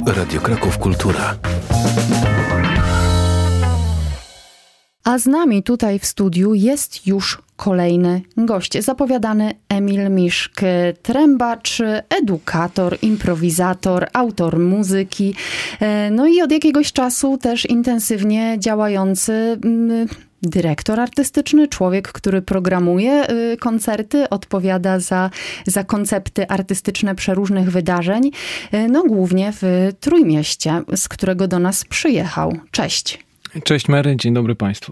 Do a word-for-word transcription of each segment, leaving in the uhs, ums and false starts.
Radio Kraków Kultura. A z nami tutaj w studiu jest już kolejny gość. Zapowiadany Emil Miszk, trębacz, edukator, improwizator, autor muzyki. No i od jakiegoś czasu też intensywnie działający dyrektor artystyczny, człowiek, który programuje koncerty, odpowiada za, za koncepty artystyczne przeróżnych wydarzeń. No głównie w Trójmieście, z którego do nas przyjechał. Cześć. Cześć Mary, dzień dobry Państwu.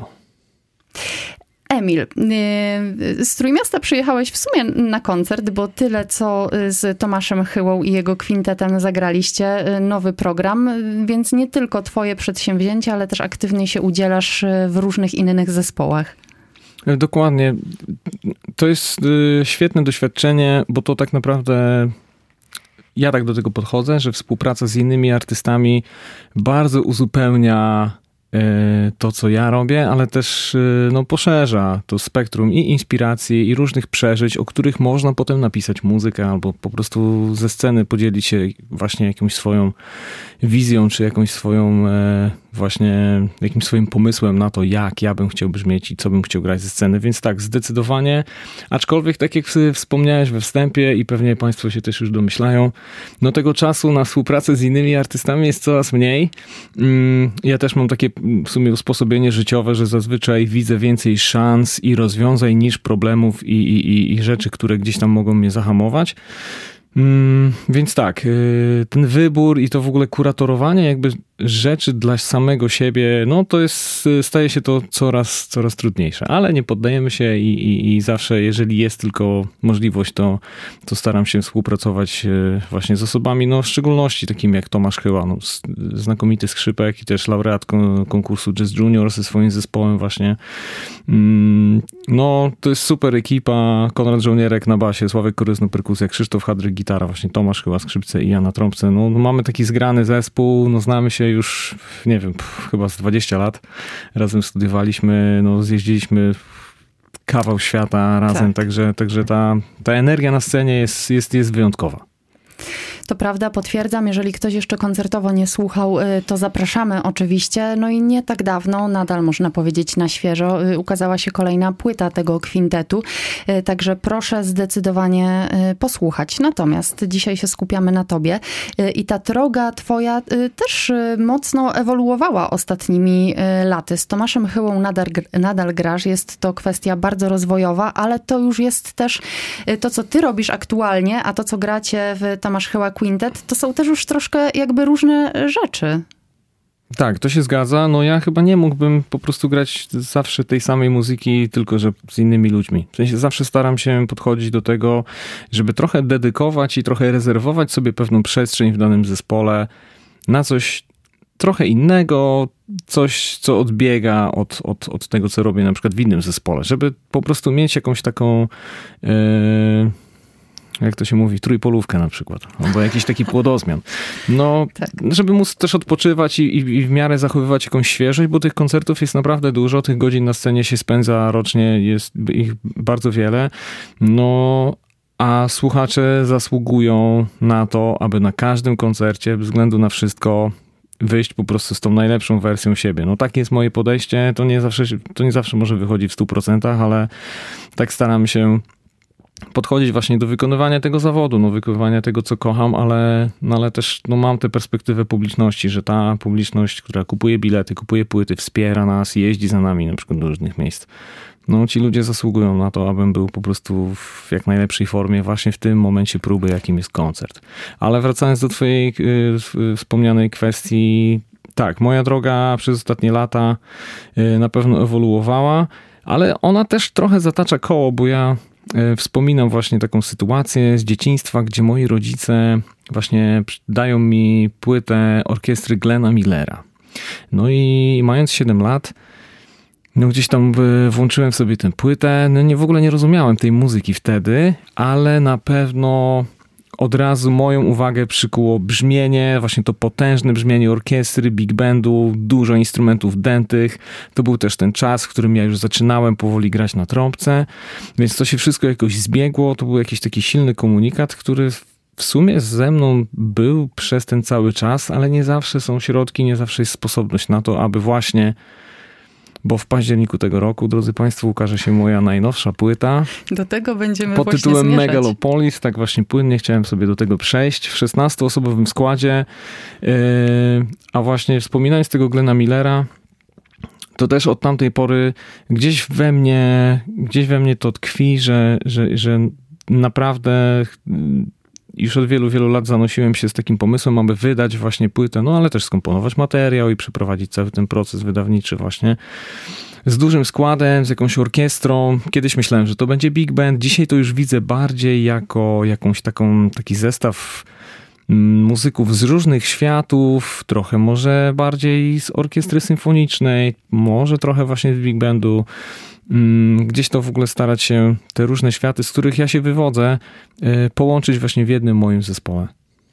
Emil, z Trójmiasta przyjechałeś w sumie na koncert, bo tyle co z Tomaszem Chyłą i jego kwintetem zagraliście, nowy program, więc nie tylko twoje przedsięwzięcie, ale też aktywnie się udzielasz w różnych innych zespołach. Dokładnie. To jest świetne doświadczenie, bo to tak naprawdę ja tak do tego podchodzę, że współpraca z innymi artystami bardzo uzupełnia to, co ja robię, ale też no, poszerza to spektrum i inspiracji, i różnych przeżyć, o których można potem napisać muzykę, albo po prostu ze sceny podzielić się właśnie jakąś swoją wizją, czy jakąś swoją e, właśnie jakimś swoim pomysłem na to, jak ja bym chciał brzmieć i co bym chciał grać ze sceny. Więc tak, zdecydowanie. Aczkolwiek, tak jak wspomniałeś we wstępie i pewnie Państwo się też już domyślają, no tego czasu na współpracę z innymi artystami jest coraz mniej. Ja też mam takie w sumie usposobienie życiowe, że zazwyczaj widzę więcej szans i rozwiązań niż problemów i, i, i rzeczy, które gdzieś tam mogą mnie zahamować. Mm, więc tak, ten wybór i to w ogóle kuratorowanie jakby rzeczy dla samego siebie, no to jest, staje się to coraz, coraz trudniejsze, ale nie poddajemy się i, i, i zawsze, jeżeli jest tylko możliwość, to, to staram się współpracować właśnie z osobami, no w szczególności takimi jak Tomasz Chyła, no, znakomity skrzypek i też laureat konkursu Jazz Junior ze swoim zespołem właśnie. No to jest super ekipa, Konrad Żołnierek na basie, Sławek Koryzno perkusja, Krzysztof Hadryk gitara, właśnie Tomasz Chyła skrzypce i ja na trąbce. No, no mamy taki zgrany zespół, no znamy się już, nie wiem, pff, chyba z dwadzieścia lat. Razem studiowaliśmy, no zjeździliśmy kawał świata razem, tak. także, także ta, ta energia na scenie jest, jest, jest wyjątkowa. To prawda, potwierdzam. Jeżeli ktoś jeszcze koncertowo nie słuchał, to zapraszamy oczywiście. No i nie tak dawno, nadal można powiedzieć na świeżo, ukazała się kolejna płyta tego kwintetu. Także proszę zdecydowanie posłuchać. Natomiast dzisiaj się skupiamy na tobie. I ta droga twoja też mocno ewoluowała ostatnimi laty. Z Tomaszem Chyłą nadal, nadal grasz. Jest to kwestia bardzo rozwojowa, ale to już jest też to, co ty robisz aktualnie, a to, co gracie w Tomasz Chyła Quintet, to są też już troszkę jakby różne rzeczy. Tak, to się zgadza. No ja chyba nie mógłbym po prostu grać zawsze tej samej muzyki, tylko że z innymi ludźmi. W sensie zawsze staram się podchodzić do tego, żeby trochę dedykować i trochę rezerwować sobie pewną przestrzeń w danym zespole na coś trochę innego, coś, co odbiega od, od, od tego, co robię na przykład w innym zespole. Żeby po prostu mieć jakąś taką... Yy... jak to się mówi, trójpolówkę na przykład, albo jakiś taki płodozmian. No, tak. Żeby móc też odpoczywać i, i, i w miarę zachowywać jakąś świeżość, bo tych koncertów jest naprawdę dużo, tych godzin na scenie się spędza rocznie, jest ich bardzo wiele. No, a słuchacze zasługują na to, aby na każdym koncercie, bez względu na wszystko, wyjść po prostu z tą najlepszą wersją siebie. No takie jest moje podejście, to nie zawsze, to nie zawsze może wychodzi w stu procentach, ale tak staram się podchodzić właśnie do wykonywania tego zawodu, no wykonywania tego, co kocham, ale, no ale też no mam tę perspektywę publiczności, że ta publiczność, która kupuje bilety, kupuje płyty, wspiera nas, jeździ za nami na przykład do różnych miejsc. No ci ludzie zasługują na to, abym był po prostu w jak najlepszej formie właśnie w tym momencie próby, jakim jest koncert. Ale wracając do twojej y, wspomnianej kwestii, tak, moja droga przez ostatnie lata y, na pewno ewoluowała, ale ona też trochę zatacza koło, bo ja wspominam właśnie taką sytuację z dzieciństwa, gdzie moi rodzice właśnie dają mi płytę orkiestry Glena Millera. No i mając siedem lat, no gdzieś tam włączyłem sobie tę płytę. No nie, w ogóle nie rozumiałem tej muzyki wtedy, ale na pewno od razu moją uwagę przykuło brzmienie, właśnie to potężne brzmienie orkiestry, big bandu, dużo instrumentów dętych. To był też ten czas, w którym ja już zaczynałem powoli grać na trąbce, więc to się wszystko jakoś zbiegło. To był jakiś taki silny komunikat, który w sumie ze mną był przez ten cały czas, ale nie zawsze są środki, nie zawsze jest sposobność na to, aby właśnie, bo w październiku tego roku, drodzy Państwo, ukaże się moja najnowsza płyta. Do tego będziemy pod właśnie tytułem zmierzać. Megalopolis, tak właśnie płynnie chciałem sobie do tego przejść w szesnastoosobowym składzie, yy, a właśnie wspominając tego Glena Millera, to też od tamtej pory gdzieś we mnie, gdzieś we mnie to tkwi, że, że, że naprawdę już od wielu, wielu lat zanosiłem się z takim pomysłem, aby wydać właśnie płytę, no ale też skomponować materiał i przeprowadzić cały ten proces wydawniczy właśnie z dużym składem, z jakąś orkiestrą. Kiedyś myślałem, że to będzie big band. Dzisiaj to już widzę bardziej jako jakąś taką, taki zestaw muzyków z różnych światów, trochę może bardziej z orkiestry symfonicznej, może trochę właśnie z big bandu. Gdzieś to w ogóle starać się te różne światy, z których ja się wywodzę, połączyć właśnie w jednym moim zespole.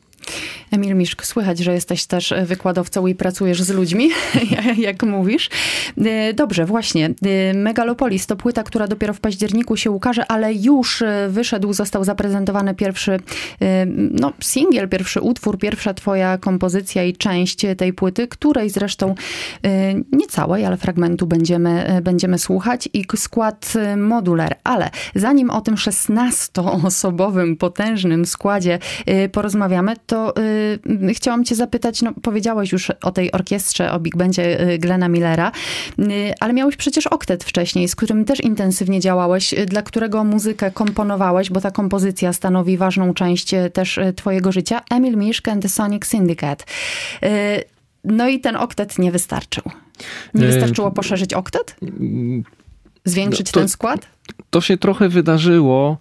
Emil Miszk, słychać, że jesteś też wykładowcą i pracujesz z ludźmi, jak mówisz. Dobrze, właśnie. Megalopolis to płyta, która dopiero w październiku się ukaże, ale już wyszedł, został zaprezentowany pierwszy no, singiel, pierwszy utwór, pierwsza twoja kompozycja i część tej płyty, której zresztą nie całej, ale fragmentu będziemy, będziemy słuchać i skład modular. Ale zanim o tym szesnastoosobowym, potężnym składzie porozmawiamy, to y, chciałam cię zapytać, no powiedziałeś już o tej orkiestrze, o big bandzie Glena Millera, y, ale miałeś przecież oktet wcześniej, z którym też intensywnie działałeś, dla którego muzykę komponowałeś, bo ta kompozycja stanowi ważną część też twojego życia. Emil Miszk and the Sonic Syndicate. Y, no i ten oktet nie wystarczył. Nie wystarczyło poszerzyć oktet? Zwiększyć to, ten skład? To się trochę wydarzyło,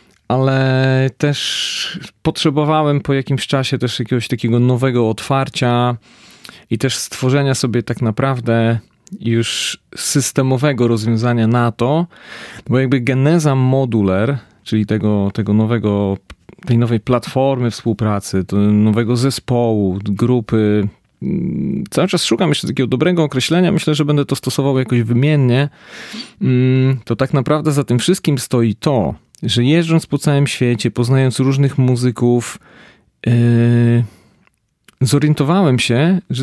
ale też potrzebowałem po jakimś czasie też jakiegoś takiego nowego otwarcia i też stworzenia sobie tak naprawdę już systemowego rozwiązania na to, bo jakby geneza modular, czyli tego, tego nowego, tej nowej platformy współpracy, tego nowego zespołu, grupy, cały czas szukam jeszcze takiego dobrego określenia, myślę, że będę to stosował jakoś wymiennie, to tak naprawdę za tym wszystkim stoi to, że jeżdżąc po całym świecie, poznając różnych muzyków, yy, zorientowałem się, że,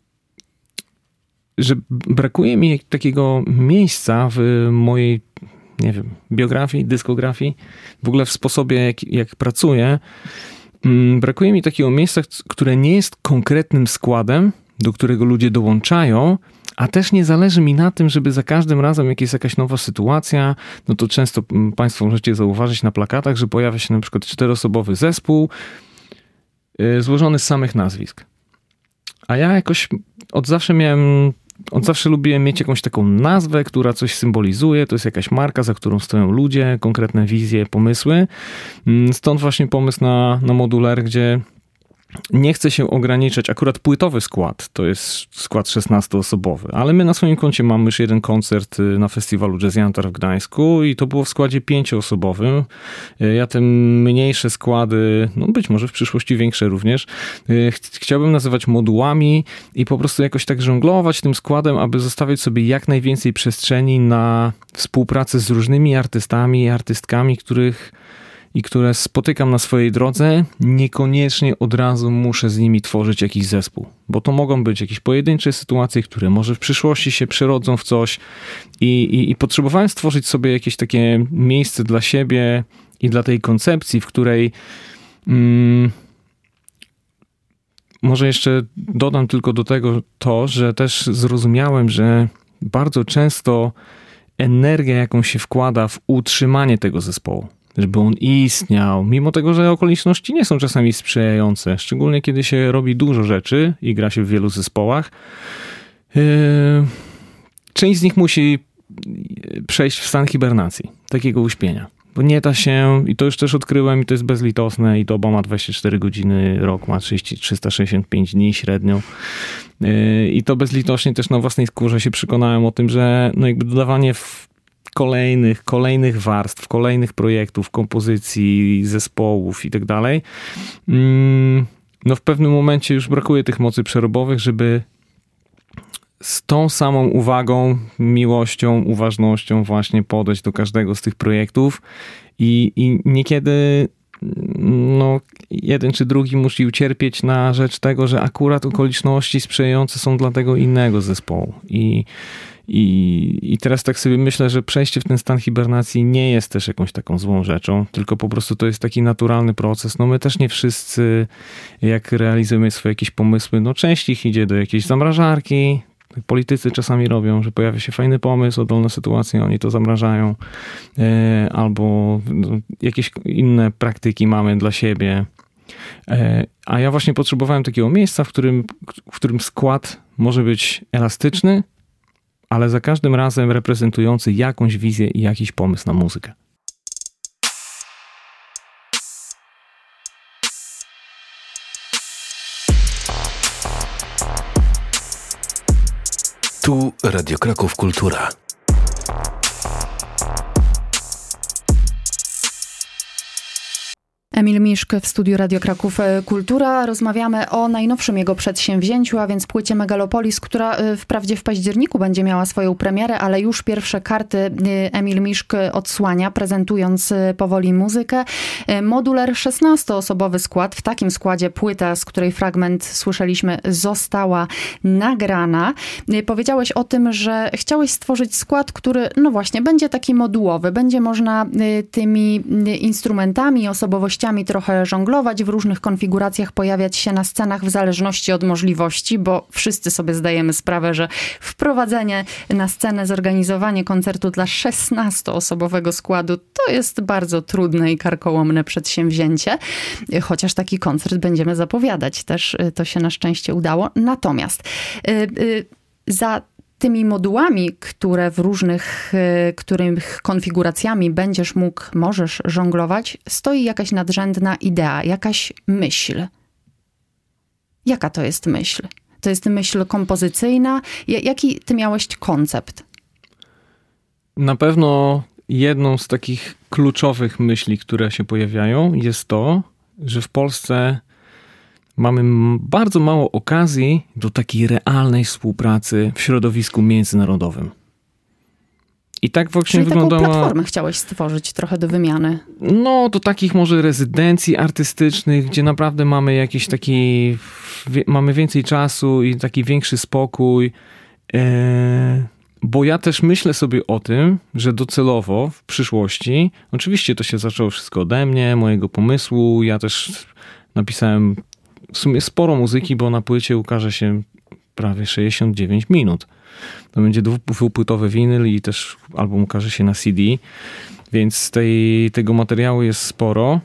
że brakuje mi takiego miejsca w mojej, nie wiem, biografii, dyskografii, w ogóle w sposobie, jak, jak pracuję. Yy, brakuje mi takiego miejsca, które nie jest konkretnym składem, do którego ludzie dołączają, a też nie zależy mi na tym, żeby za każdym razem, jak jest jakaś nowa sytuacja, no to często Państwo możecie zauważyć na plakatach, że pojawia się na przykład czteroosobowy zespół yy, złożony z samych nazwisk. A ja jakoś od zawsze miałem, od zawsze lubiłem mieć jakąś taką nazwę, która coś symbolizuje, to jest jakaś marka, za którą stoją ludzie, konkretne wizje, pomysły. Stąd właśnie pomysł na, na modular, gdzie nie chcę się ograniczać, akurat płytowy skład, to jest skład szesnastoosobowy, ale my na swoim koncie mamy już jeden koncert na festiwalu Jazz Jantar w Gdańsku i to było w składzie pięcioosobowym. Ja te mniejsze składy, no być może w przyszłości większe również, ch- chciałbym nazywać modułami i po prostu jakoś tak żonglować tym składem, aby zostawiać sobie jak najwięcej przestrzeni na współpracę z różnymi artystami i artystkami, których i które spotykam na swojej drodze, niekoniecznie od razu muszę z nimi tworzyć jakiś zespół. Bo to mogą być jakieś pojedyncze sytuacje, które może w przyszłości się przerodzą w coś i, i, i potrzebowałem stworzyć sobie jakieś takie miejsce dla siebie i dla tej koncepcji, w której mm, może jeszcze dodam tylko do tego to, że też zrozumiałem, że bardzo często energia, jaką się wkłada w utrzymanie tego zespołu, żeby on istniał, mimo tego, że okoliczności nie są czasami sprzyjające, szczególnie kiedy się robi dużo rzeczy i gra się w wielu zespołach. Yy, część z nich musi przejść w stan hibernacji, takiego uśpienia. Bo nie da się, i to już też odkryłem, i to jest bezlitosne, i doba ma dwadzieścia cztery godziny, rok ma trzysta sześćdziesiąt pięć dni średnio. Yy, I to bezlitośnie też na własnej skórze się przekonałem o tym, że no jakby dodawanie w kolejnych, kolejnych warstw, kolejnych projektów, kompozycji, zespołów i tak dalej, no w pewnym momencie już brakuje tych mocy przerobowych, żeby z tą samą uwagą, miłością, uważnością właśnie podejść do każdego z tych projektów i, i niekiedy no, jeden czy drugi musi ucierpieć na rzecz tego, że akurat okoliczności sprzyjające są dla tego innego zespołu. I, i, i teraz tak sobie myślę, że przejście w ten stan hibernacji nie jest też jakąś taką złą rzeczą, tylko po prostu to jest taki naturalny proces. No my też nie wszyscy, jak realizujemy swoje jakieś pomysły, no część ich idzie do jakiejś zamrażarki. Politycy czasami robią, że pojawia się fajny pomysł, oddolne sytuacje, oni to zamrażają, albo jakieś inne praktyki mamy dla siebie. A ja właśnie potrzebowałem takiego miejsca, w którym, w którym skład może być elastyczny, ale za każdym razem reprezentujący jakąś wizję i jakiś pomysł na muzykę. Tu Radio Kraków Kultura. Emil Miszk w studiu Radio Kraków Kultura. Rozmawiamy o najnowszym jego przedsięwzięciu, a więc płycie Megalopolis, która wprawdzie w październiku będzie miała swoją premierę, ale już pierwsze karty Emil Miszk odsłania, prezentując powoli muzykę. Modular szesnastoosobowy skład. W takim składzie płyta, z której fragment słyszeliśmy, została nagrana. Powiedziałeś o tym, że chciałeś stworzyć skład, który, no właśnie, będzie taki modułowy. Będzie można tymi instrumentami, osobowościami trochę żonglować, w różnych konfiguracjach pojawiać się na scenach w zależności od możliwości, bo wszyscy sobie zdajemy sprawę, że wprowadzenie na scenę, zorganizowanie koncertu dla szesnastoosobowego składu to jest bardzo trudne i karkołomne przedsięwzięcie, chociaż taki koncert będziemy zapowiadać. Też to się na szczęście udało. Natomiast yy, yy, za tymi modułami, które w różnych, których konfiguracjami będziesz mógł, możesz żonglować, stoi jakaś nadrzędna idea, jakaś myśl. Jaka to jest myśl? To jest myśl kompozycyjna? Jaki ty miałeś koncept? Na pewno jedną z takich kluczowych myśli, które się pojawiają, jest to, że w Polsce mamy bardzo mało okazji do takiej realnej współpracy w środowisku międzynarodowym. I tak właśnie Czyli wyglądała... taką platformę chciałeś stworzyć trochę do wymiany. No, do takich może rezydencji artystycznych, gdzie naprawdę mamy jakiś taki... Mamy więcej czasu i taki większy spokój. Eee, bo ja też myślę sobie o tym, że docelowo w przyszłości, oczywiście to się zaczęło wszystko ode mnie, mojego pomysłu, ja też napisałem w sumie sporo muzyki, bo na płycie ukaże się prawie sześćdziesiąt dziewięć minut. To będzie dwupłytowy winyl i też album ukaże się na C D, więc tej, tego materiału jest sporo.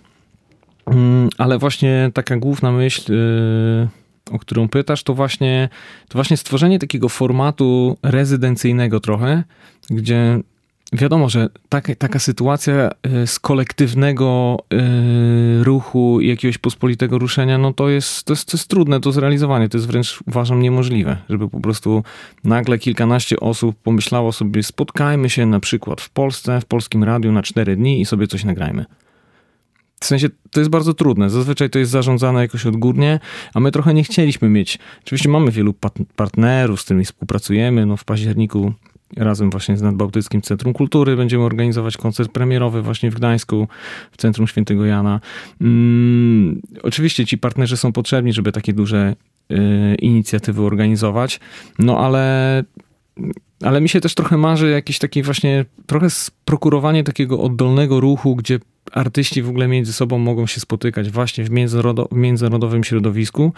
Ale właśnie taka główna myśl, o którą pytasz, to właśnie, to właśnie stworzenie takiego formatu rezydencyjnego trochę, gdzie wiadomo, że taka, taka sytuacja z kolektywnego ruchu i jakiegoś pospolitego ruszenia, no to jest, to jest, to jest trudne do zrealizowania. To jest wręcz, uważam, niemożliwe, żeby po prostu nagle kilkanaście osób pomyślało sobie, spotkajmy się na przykład w Polsce, w polskim radiu na cztery dni i sobie coś nagrajmy. W sensie to jest bardzo trudne. Zazwyczaj to jest zarządzane jakoś odgórnie, a my trochę nie chcieliśmy mieć. Oczywiście mamy wielu partnerów, z którymi współpracujemy. No w październiku razem właśnie z Nadbałtyckim Centrum Kultury będziemy organizować koncert premierowy właśnie w Gdańsku, w Centrum Świętego Jana. Hmm, oczywiście ci partnerzy są potrzebni, żeby takie duże y, inicjatywy organizować, no ale, ale mi się też trochę marzy jakieś takie właśnie trochę sprokurowanie takiego oddolnego ruchu, gdzie artyści w ogóle między sobą mogą się spotykać właśnie w, międzynarodo- w międzynarodowym środowisku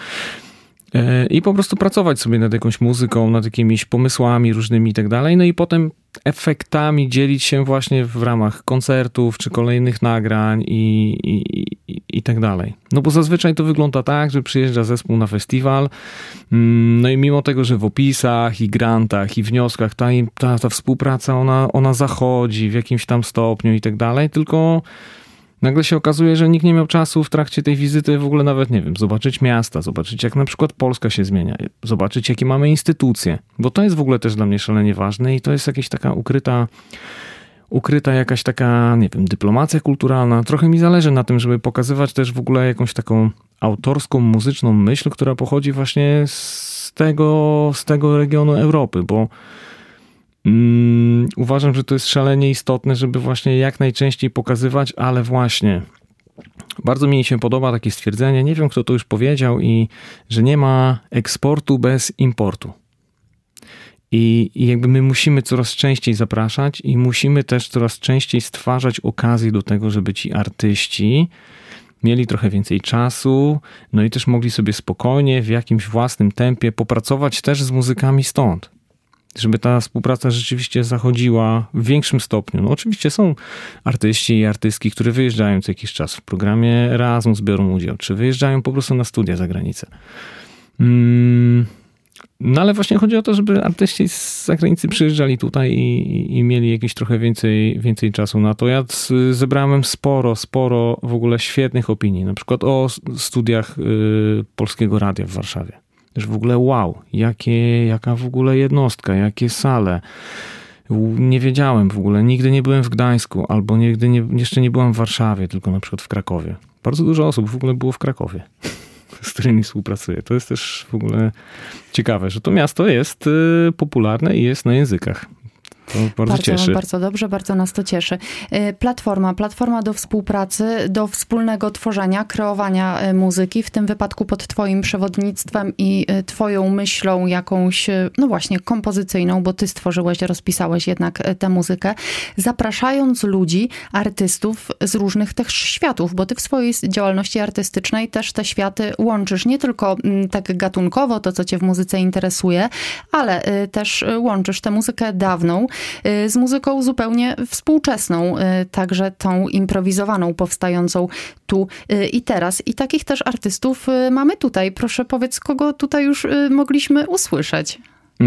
i po prostu pracować sobie nad jakąś muzyką, nad jakimiś pomysłami różnymi i tak dalej, no i potem efektami dzielić się właśnie w ramach koncertów, czy kolejnych nagrań i, i, i, i tak dalej. No bo zazwyczaj to wygląda tak, że przyjeżdża zespół na festiwal, no i mimo tego, że w opisach i grantach i wnioskach ta, ta, ta współpraca, ona, ona zachodzi w jakimś tam stopniu i tak dalej, tylko nagle się okazuje, że nikt nie miał czasu w trakcie tej wizyty w ogóle nawet, nie wiem, zobaczyć miasta, zobaczyć jak na przykład Polska się zmienia, zobaczyć jakie mamy instytucje, bo to jest w ogóle też dla mnie szalenie ważne i to jest jakaś taka ukryta, ukryta jakaś taka, nie wiem, dyplomacja kulturalna. Trochę mi zależy na tym, żeby pokazywać też w ogóle jakąś taką autorską, muzyczną myśl, która pochodzi właśnie z tego, z tego regionu Europy, bo Mm, uważam, że to jest szalenie istotne, żeby właśnie jak najczęściej pokazywać, ale właśnie Bardzo mi się podoba takie stwierdzenie, nie wiem kto to już powiedział, i że nie ma eksportu bez importu. I, I jakby my musimy coraz częściej zapraszać i musimy też coraz częściej stwarzać okazję do tego, żeby ci artyści mieli trochę więcej czasu, no i też mogli sobie spokojnie, w jakimś własnym tempie popracować też z muzykami stąd. Żeby ta współpraca rzeczywiście zachodziła w większym stopniu. No oczywiście są artyści i artystki, które wyjeżdżają co jakiś czas w programie Erasmus, biorą udział, czy wyjeżdżają po prostu na studia za granicę. Mm. No ale właśnie chodzi o to, żeby artyści z zagranicy przyjeżdżali tutaj i, i mieli jakieś trochę więcej, więcej czasu na to. Ja zebrałem sporo, sporo w ogóle świetnych opinii, na przykład o studiach y, Polskiego Radia w Warszawie. Że w ogóle wow, jakie, jaka w ogóle jednostka, jakie sale. Nie wiedziałem w ogóle, nigdy nie byłem w Gdańsku, albo nigdy nie, jeszcze nie byłem w Warszawie, tylko na przykład w Krakowie. Bardzo dużo osób w ogóle było w Krakowie, z którymi współpracuję. To jest też w ogóle ciekawe, że to miasto jest popularne i jest na językach. To bardzo, bardzo cieszy. Bardzo dobrze, bardzo nas to cieszy. Platforma, platforma do współpracy, do wspólnego tworzenia, kreowania muzyki, w tym wypadku pod twoim przewodnictwem i twoją myślą jakąś, no właśnie, kompozycyjną, bo ty stworzyłeś, rozpisałeś jednak tę muzykę, zapraszając ludzi, artystów z różnych też światów, bo ty w swojej działalności artystycznej też te światy łączysz, nie tylko tak gatunkowo, to co cię w muzyce interesuje, ale też łączysz tę muzykę dawną z muzyką zupełnie współczesną, także tą improwizowaną, powstającą tu i teraz. I takich też artystów mamy tutaj. Proszę powiedz, kogo tutaj już mogliśmy usłyszeć?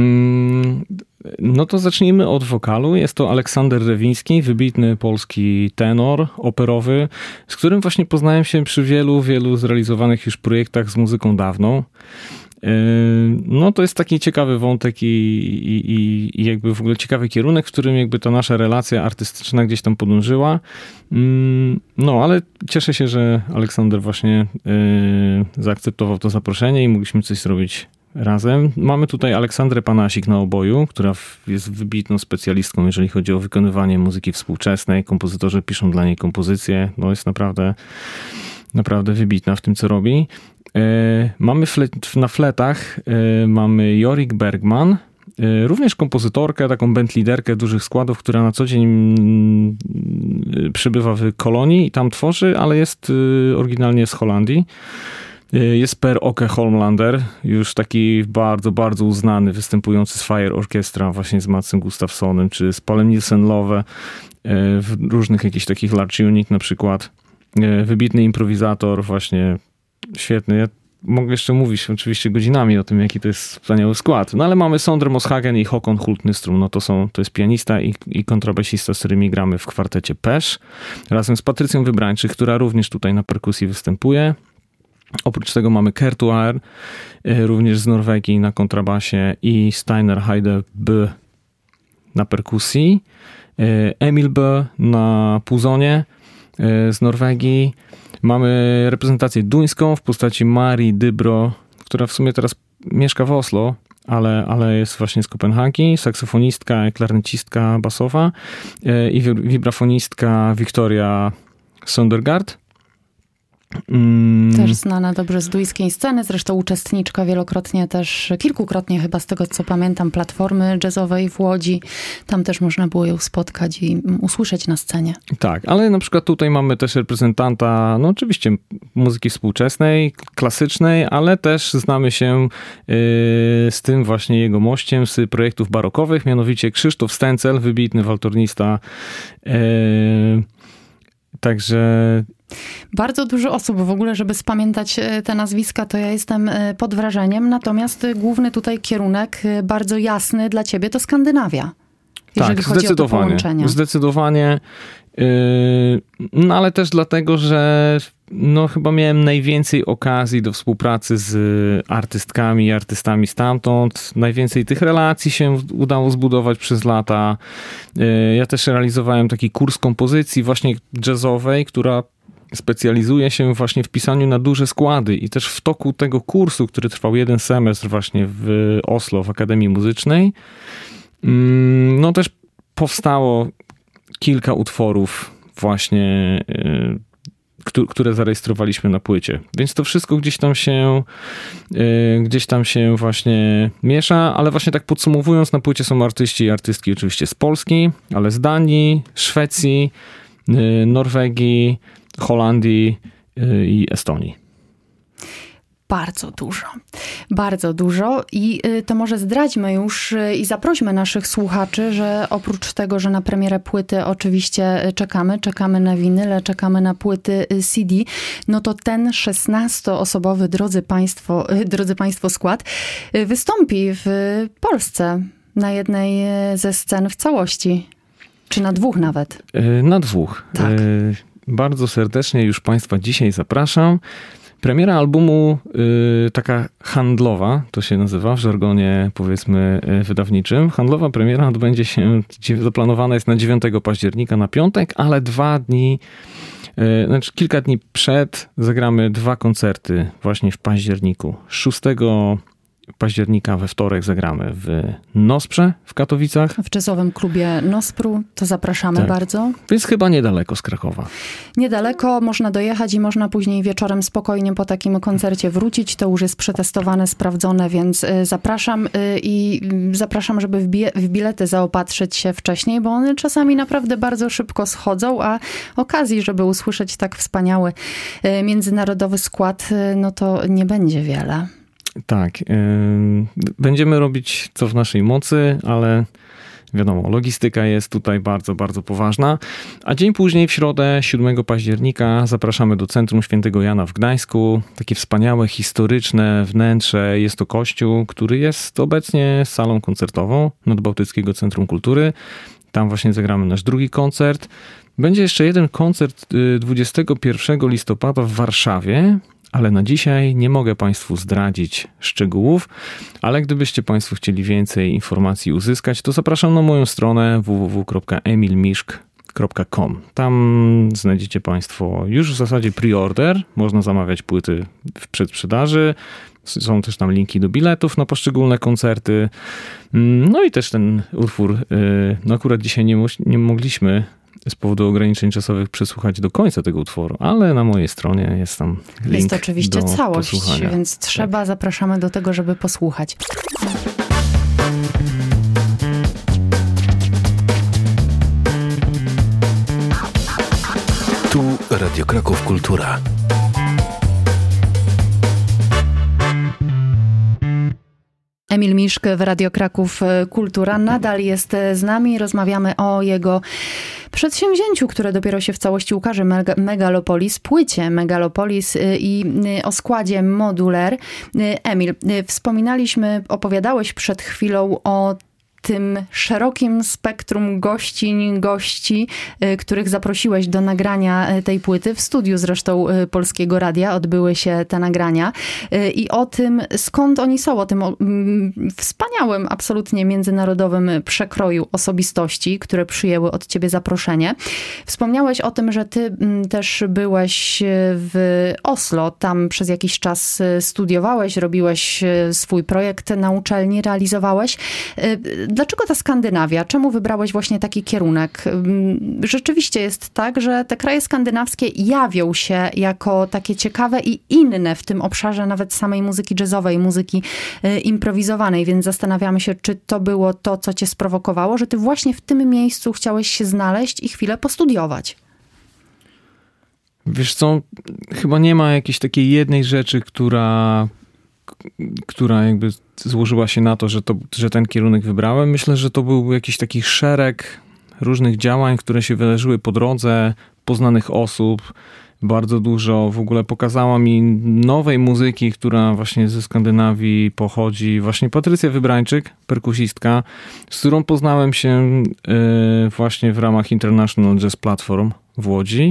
No to zacznijmy od wokalu. Jest to Aleksander Rewiński, wybitny polski tenor operowy, z którym właśnie poznałem się przy wielu, wielu zrealizowanych już projektach z muzyką dawną. No to jest taki ciekawy wątek i, i, i jakby w ogóle ciekawy kierunek, w którym jakby ta nasza relacja artystyczna gdzieś tam podążyła. No ale cieszę się, że Aleksander właśnie zaakceptował to zaproszenie i mogliśmy coś zrobić razem. Mamy tutaj Aleksandrę Panasik na oboju, która jest wybitną specjalistką, jeżeli chodzi o wykonywanie muzyki współczesnej. Kompozytorzy piszą dla niej kompozycje. No jest naprawdę, naprawdę wybitna w tym, co robi. Mamy flet, na fletach mamy Jorik Bergman, również kompozytorkę, taką bandliderkę dużych składów, która na co dzień przybywa w Kolonii i tam tworzy, ale jest oryginalnie z Holandii. Jest Per Åke Holmlander, już taki bardzo, bardzo uznany, występujący z Fire Orchestra, właśnie z Matsem Gustafssonem, czy z Paulem Nielsen-Lowe, w różnych jakichś takich large unit na przykład. Wybitny improwizator, właśnie świetny. Ja mogę jeszcze mówić oczywiście godzinami o tym, jaki to jest wspaniały skład. No ale mamy Sondre Moshagen i Håkon Hult-Nyström. No to są, to jest pianista i, i kontrabasista, z którymi gramy w kwartecie Pesz. Razem z Patrycją Wybrańczyk, która również tutaj na perkusji występuje. Oprócz tego mamy Kertuar, również z Norwegii na kontrabasie, i Steiner Heide B na perkusji. Emil B na puzonie z Norwegii. Mamy reprezentację duńską w postaci Marii Dybro, która w sumie teraz mieszka w Oslo, ale, ale jest właśnie z Kopenhagi, saksofonistka, klarnecistka basowa i wibrafonistka Wiktoria Sondergaard. Też znana dobrze z duńskiej sceny, zresztą uczestniczka wielokrotnie też, kilkukrotnie chyba z tego co pamiętam, platformy jazzowej w Łodzi. Tam też można było ją spotkać i usłyszeć na scenie. Tak, ale na przykład tutaj mamy też reprezentanta, no oczywiście muzyki współczesnej, klasycznej, ale też znamy się yy, z tym właśnie jego mościem z projektów barokowych, mianowicie Krzysztof Stencel, wybitny waltornista. Yy, także... Bardzo dużo osób w ogóle, żeby spamiętać te nazwiska, to ja jestem pod wrażeniem. Natomiast główny tutaj kierunek, bardzo jasny dla ciebie, to Skandynawia. Jeżeli tak, chodzi zdecydowanie. O to połączenia. Zdecydowanie. Yy, no ale też dlatego, że no chyba miałem najwięcej okazji do współpracy z artystkami i artystami stamtąd. Najwięcej tych relacji się udało zbudować przez lata. Yy, ja też realizowałem taki kurs kompozycji właśnie jazzowej, która specjalizuje się właśnie w pisaniu na duże składy, i też w toku tego kursu, który trwał jeden semestr właśnie w Oslo, w Akademii Muzycznej, no też powstało kilka utworów właśnie które zarejestrowaliśmy na płycie. Więc to wszystko gdzieś tam się gdzieś tam się właśnie miesza, ale właśnie tak podsumowując, na płycie są artyści i artystki oczywiście z Polski, ale z Danii, Szwecji, Norwegii, Holandii i Estonii. Bardzo dużo. Bardzo dużo i to może zdradźmy już i zaprośmy naszych słuchaczy, że oprócz tego, że na premierę płyty oczywiście czekamy, czekamy na winyle, czekamy na płyty C D, no to ten szesnastoosobowy, drodzy państwo, drodzy państwo, skład wystąpi w Polsce na jednej ze scen w całości. Czy na dwóch nawet? Na dwóch. Tak. Bardzo serdecznie już państwa dzisiaj zapraszam. Premiera albumu y, taka handlowa, to się nazywa w żargonie powiedzmy wydawniczym. Handlowa premiera odbędzie się, zaplanowana jest na dziewiątego października na piątek, ale dwa dni, y, znaczy kilka dni przed zagramy dwa koncerty właśnie w październiku. szóstego października we wtorek zagramy w Nosprze w Katowicach. W jazzowym klubie Nospru, to zapraszamy tak. bardzo. Więc chyba niedaleko z Krakowa. Niedaleko, można dojechać i można później wieczorem spokojnie po takim koncercie wrócić. To już jest przetestowane, sprawdzone, więc zapraszam i zapraszam, żeby w, bi- w bilety zaopatrzyć się wcześniej, bo one czasami naprawdę bardzo szybko schodzą, a okazji, żeby usłyszeć tak wspaniały międzynarodowy skład, no to nie będzie wiele. Tak. Yy, będziemy robić co w naszej mocy, ale wiadomo, logistyka jest tutaj bardzo, bardzo poważna. A dzień później, w środę, siódmego października, zapraszamy do Centrum Świętego Jana w Gdańsku. Takie wspaniałe, historyczne wnętrze. Jest to kościół, który jest obecnie salą koncertową Nadbałtyckiego Centrum Kultury. Tam właśnie zagramy nasz drugi koncert. Będzie jeszcze jeden koncert dwudziestego pierwszego listopada w Warszawie. Ale na dzisiaj nie mogę Państwu zdradzić szczegółów, ale gdybyście Państwo chcieli więcej informacji uzyskać, to zapraszam na moją stronę w w w kropka emil miszk kropka com. Tam znajdziecie Państwo już w zasadzie pre-order, można zamawiać płyty w przedsprzedaży, są też tam linki do biletów na poszczególne koncerty. No i też ten utwór, no akurat dzisiaj nie, nie mogliśmy z powodu ograniczeń czasowych przesłuchać do końca tego utworu, ale na mojej stronie jest tam link Jest oczywiście do całość, posłuchania. więc trzeba, tak. Zapraszamy do tego, żeby posłuchać. Tu Radio Kraków Kultura. Emil Miszk w Radio Kraków Kultura nadal jest z nami. Rozmawiamy o jego przedsięwzięciu, które dopiero się w całości ukaże, Megalopolis, płycie Megalopolis i o składzie Modular. Emil, wspominaliśmy, opowiadałeś przed chwilą o tym szerokim spektrum gościń, gości, których zaprosiłeś do nagrania tej płyty. W studiu zresztą Polskiego Radia odbyły się te nagrania. I o tym, skąd oni są, o tym wspaniałym, absolutnie międzynarodowym przekroju osobistości, które przyjęły od ciebie zaproszenie. Wspomniałeś o tym, że ty też byłeś w Oslo. Tam przez jakiś czas studiowałeś, robiłeś swój projekt na uczelni, realizowałeś. Dlaczego ta Skandynawia? Czemu wybrałeś właśnie taki kierunek? Rzeczywiście jest tak, że te kraje skandynawskie jawią się jako takie ciekawe i inne w tym obszarze nawet samej muzyki jazzowej, muzyki improwizowanej, więc zastanawiamy się, czy to było to, co cię sprowokowało, że ty właśnie w tym miejscu chciałeś się znaleźć i chwilę postudiować. Wiesz co, chyba nie ma jakiejś takiej jednej rzeczy, która... która jakby złożyła się na to, że, to, że ten kierunek wybrałem. Myślę, że to był jakiś taki szereg różnych działań, które się wydarzyły po drodze, poznanych osób, bardzo dużo. W ogóle pokazała mi nowej muzyki, która właśnie ze Skandynawii pochodzi. Właśnie Patrycja Wybrańczyk, perkusistka, z którą poznałem się właśnie w ramach International Jazz Platform w Łodzi.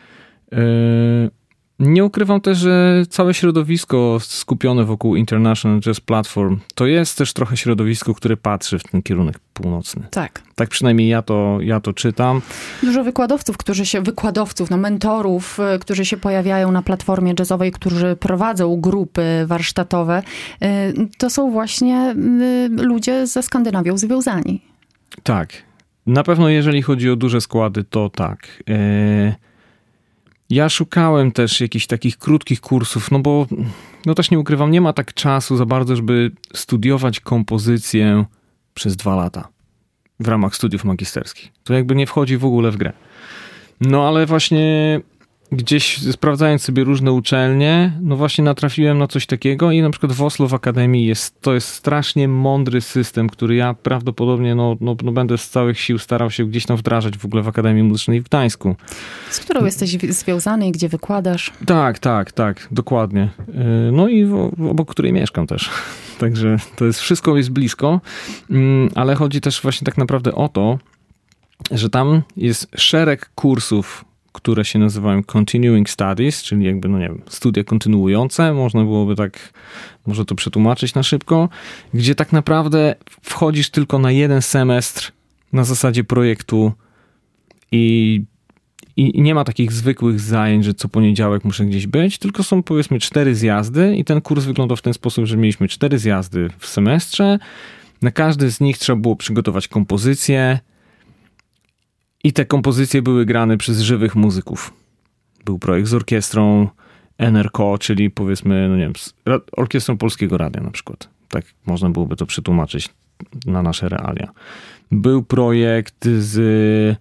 Nie ukrywam też, że całe środowisko skupione wokół International Jazz Platform to jest też trochę środowisko, które patrzy w ten kierunek północny. Tak. Tak przynajmniej ja to, ja to czytam. Dużo wykładowców, którzy się, wykładowców, no mentorów, którzy się pojawiają na platformie jazzowej, którzy prowadzą grupy warsztatowe, to są właśnie ludzie ze Skandynawią związani. Tak. Na pewno jeżeli chodzi o duże składy, to tak. Ja szukałem też jakichś takich krótkich kursów, no bo no też nie ukrywam, nie ma tak czasu za bardzo, żeby studiować kompozycję przez dwa lata w ramach studiów magisterskich. To jakby nie wchodzi w ogóle w grę. No ale właśnie gdzieś sprawdzając sobie różne uczelnie, no właśnie natrafiłem na coś takiego i na przykład w Oslo w Akademii jest, to jest strasznie mądry system, który ja prawdopodobnie no, no, no będę z całych sił starał się gdzieś tam wdrażać w ogóle w Akademii Muzycznej w Gdańsku. Z którą jesteś związany i gdzie wykładasz? Tak, tak, tak, dokładnie. No i obok której mieszkam też. Także to jest, wszystko jest blisko, ale chodzi też właśnie tak naprawdę o to, że tam jest szereg kursów, które się nazywają Continuing Studies, czyli jakby, no nie wiem, studia kontynuujące, można byłoby tak, może to przetłumaczyć na szybko, gdzie tak naprawdę wchodzisz tylko na jeden semestr na zasadzie projektu i, i, i nie ma takich zwykłych zajęć, że co poniedziałek muszę gdzieś być, tylko są powiedzmy cztery zjazdy i ten kurs wyglądał w ten sposób, że mieliśmy cztery zjazdy w semestrze, na każdy z nich trzeba było przygotować kompozycję, i te kompozycje były grane przez żywych muzyków. Był projekt z orkiestrą N R K, czyli powiedzmy, no nie wiem, z Orkiestrą Polskiego Radia na przykład. Tak można byłoby to przetłumaczyć na nasze realia. Był projekt z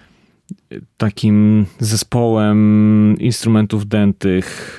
takim zespołem instrumentów dętych,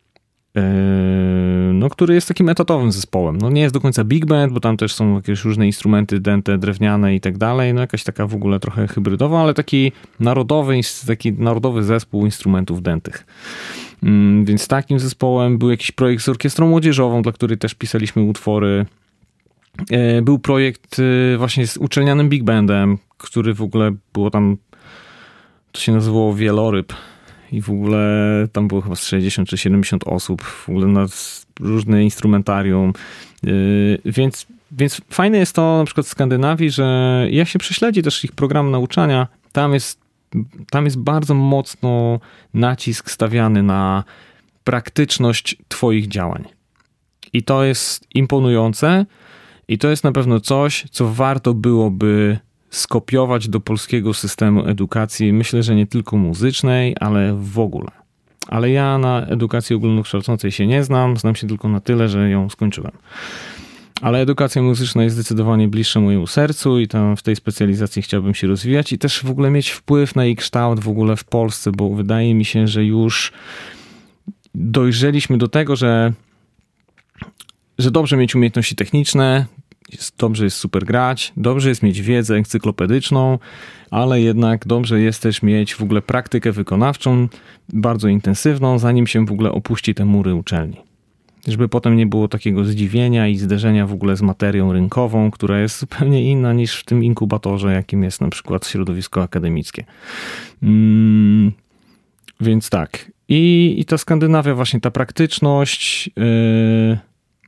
no, który jest takim etatowym zespołem. No nie jest do końca big band, bo tam też są jakieś różne instrumenty dęte, drewniane i tak dalej. No jakaś taka w ogóle trochę hybrydowa, ale taki narodowy, taki narodowy zespół instrumentów dętych. Więc z takim zespołem był jakiś projekt z orkiestrą młodzieżową, dla której też pisaliśmy utwory. Był projekt właśnie z uczelnianym big bandem, który w ogóle było tam, to się nazywało Wieloryb. I w ogóle tam było chyba z sześćdziesiąt czy siedemdziesiąt osób, w ogóle na różne instrumentarium. Yy, więc, więc fajne jest to na przykład w Skandynawii, że jak się prześledzi też ich program nauczania, tam jest, tam jest bardzo mocno nacisk stawiany na praktyczność twoich działań. I to jest imponujące i to jest na pewno coś, co warto byłoby skopiować do polskiego systemu edukacji. Myślę, że nie tylko muzycznej, ale w ogóle. Ale ja na edukacji ogólnokształcącej się nie znam. Znam się tylko na tyle, że ją skończyłem. Ale edukacja muzyczna jest zdecydowanie bliższa mojemu sercu i tam w tej specjalizacji chciałbym się rozwijać i też w ogóle mieć wpływ na jej kształt w ogóle w Polsce, bo wydaje mi się, że już dojrzeliśmy do tego, że, że dobrze mieć umiejętności techniczne, jest, dobrze jest super grać, dobrze jest mieć wiedzę encyklopedyczną, ale jednak dobrze jest też mieć w ogóle praktykę wykonawczą bardzo intensywną, zanim się w ogóle opuści te mury uczelni. Żeby potem nie było takiego zdziwienia i zderzenia w ogóle z materią rynkową, która jest zupełnie inna niż w tym inkubatorze, jakim jest na przykład środowisko akademickie. Mm, więc tak. I, i ta Skandynawia, właśnie ta praktyczność yy,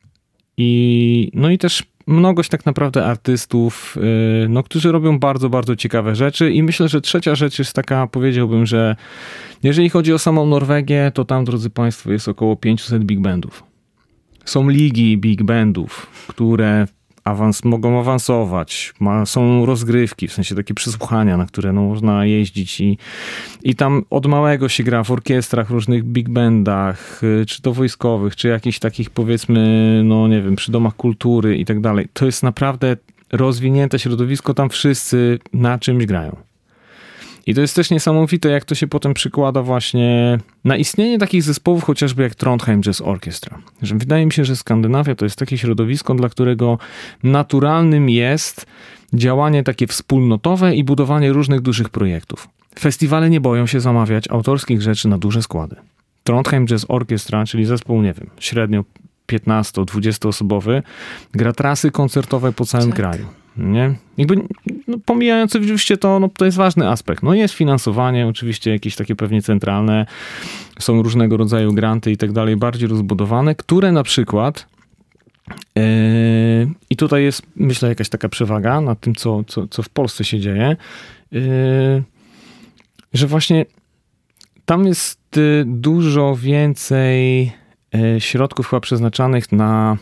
i no i też mnogość tak naprawdę artystów, yy, no, którzy robią bardzo, bardzo ciekawe rzeczy i myślę, że trzecia rzecz jest taka, powiedziałbym, że jeżeli chodzi o samą Norwegię, to tam, drodzy Państwo, jest około pięćset big bandów. Są ligi big bandów, które awans, mogą awansować, ma, są rozgrywki, w sensie takie przesłuchania, na które no, można jeździć i, i tam od małego się gra w orkiestrach, różnych big bandach, czy to wojskowych, czy jakichś takich powiedzmy, no nie wiem, przy domach kultury i tak dalej. To jest naprawdę rozwinięte środowisko, tam wszyscy na czymś grają. I to jest też niesamowite, jak to się potem przykłada właśnie na istnienie takich zespołów, chociażby jak Trondheim Jazz Orchestra. Że wydaje mi się, że Skandynawia to jest takie środowisko, dla którego naturalnym jest działanie takie wspólnotowe i budowanie różnych dużych projektów. Festiwale nie boją się zamawiać autorskich rzeczy na duże składy. Trondheim Jazz Orchestra, czyli zespół, nie wiem, średnio piętnasto-dwudziestoosobowy, gra trasy koncertowe po całym tak. kraju. Nie? Jakby, no, pomijając oczywiście to, no, to jest ważny aspekt. No jest finansowanie, oczywiście jakieś takie pewnie centralne, są różnego rodzaju granty i tak dalej, bardziej rozbudowane, które na przykład yy, i tutaj jest, myślę, jakaś taka przewaga nad tym, co, co, co w Polsce się dzieje, yy, że właśnie tam jest yy, dużo więcej yy, środków chyba przeznaczanych na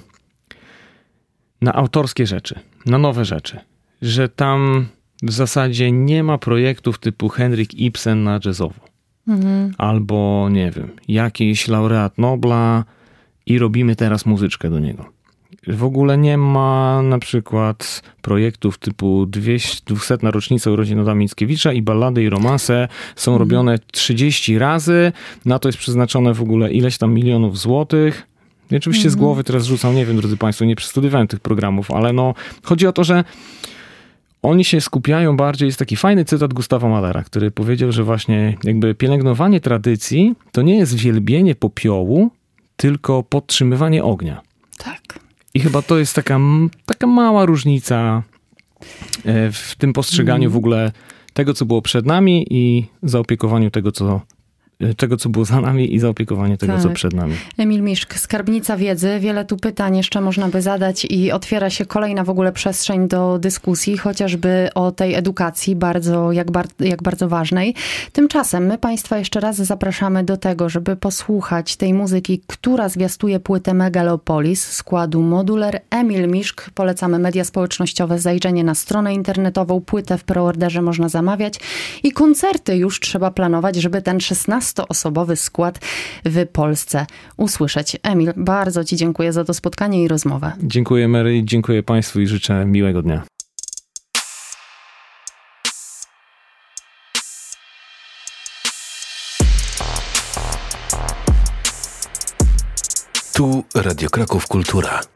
na autorskie rzeczy, na nowe rzeczy. Że tam w zasadzie nie ma projektów typu Henrik Ibsen na jazzowo. Mhm. Albo, nie wiem, jakiś laureat Nobla i robimy teraz muzyczkę do niego. W ogóle nie ma na przykład projektów typu dwieście rocznica urodzin Adama Mickiewicza i ballady i romanse są mhm. robione trzydzieści razy. Na to jest przeznaczone w ogóle ileś tam milionów złotych. I oczywiście mhm. z głowy teraz rzucam, nie wiem, drodzy państwo, nie przestudiowałem tych programów, ale no chodzi o to, że oni się skupiają bardziej, jest taki fajny cytat Gustawa Mahlera, który powiedział, że właśnie jakby pielęgnowanie tradycji to nie jest wielbienie popiołu, tylko podtrzymywanie ognia. Tak. I chyba to jest taka, taka mała różnica w tym postrzeganiu mm. w ogóle tego, co było przed nami i zaopiekowaniu tego, co tego, co było za nami i zaopiekowanie tego, tak. co przed nami. Emil Miszk, Skarbnica Wiedzy. Wiele tu pytań jeszcze można by zadać i otwiera się kolejna w ogóle przestrzeń do dyskusji, chociażby o tej edukacji, bardzo, jak, bar, jak bardzo ważnej. Tymczasem my Państwa jeszcze raz zapraszamy do tego, żeby posłuchać tej muzyki, która zwiastuje płytę Megalopolis składu Modular. Emil Miszk. Polecamy media społecznościowe, zajrzenie na stronę internetową. Płytę w preorderze można zamawiać i koncerty już trzeba planować, żeby ten szesnastoosobowy skład w Polsce usłyszeć. Emil, bardzo Ci dziękuję za to spotkanie i rozmowę. Dziękuję Mary, dziękuję Państwu i życzę miłego dnia. Tu Radio Kraków Kultura.